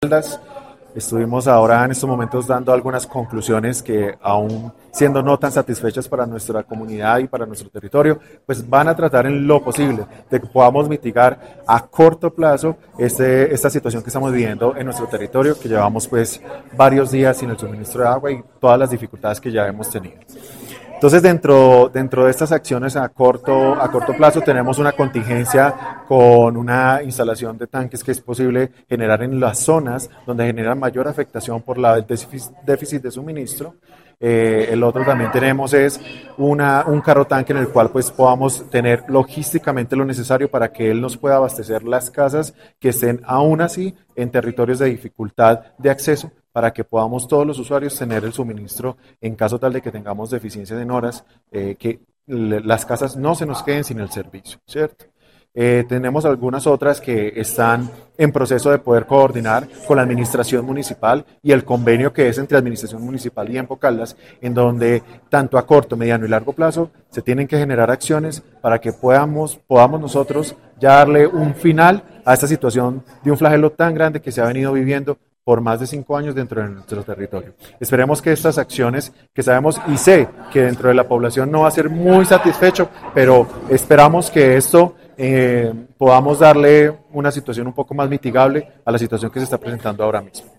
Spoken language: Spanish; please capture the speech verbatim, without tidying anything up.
Estuvimos ahora en estos momentos dando algunas conclusiones que, aún siendo no tan satisfechas para nuestra comunidad y para nuestro territorio, pues van a tratar en lo posible de que podamos mitigar a corto plazo este, esta situación que estamos viviendo en nuestro territorio, que llevamos pues varios días sin el suministro de agua y todas las dificultades que ya hemos tenido. Entonces, dentro, dentro de estas acciones a corto, a corto plazo tenemos una contingencia con una instalación de tanques que es posible generar en las zonas donde genera mayor afectación por la, el déficit de suministro. Eh, el otro también tenemos es una, un carro tanque en el cual pues podamos tener logísticamente lo necesario para que él nos pueda abastecer las casas que estén aún así en territorios de dificultad de acceso, para que podamos todos los usuarios tener el suministro en caso tal de que tengamos deficiencia en horas, eh, que le, las casas no se nos queden sin el servicio, ¿cierto? Eh, tenemos algunas otras que están en proceso de poder coordinar con la administración municipal y el convenio que es entre administración municipal y Empo Caldas, en donde tanto a corto, mediano y largo plazo se tienen que generar acciones para que podamos, podamos nosotros ya darle un final a esta situación de un flagelo tan grande que se ha venido viviendo por más de cinco años dentro de nuestro territorio. Esperemos que estas acciones que sabemos y sé que dentro de la población no va a ser muy satisfecho, pero esperamos que esto eh, podamos darle una situación un poco más mitigable a la situación que se está presentando ahora mismo.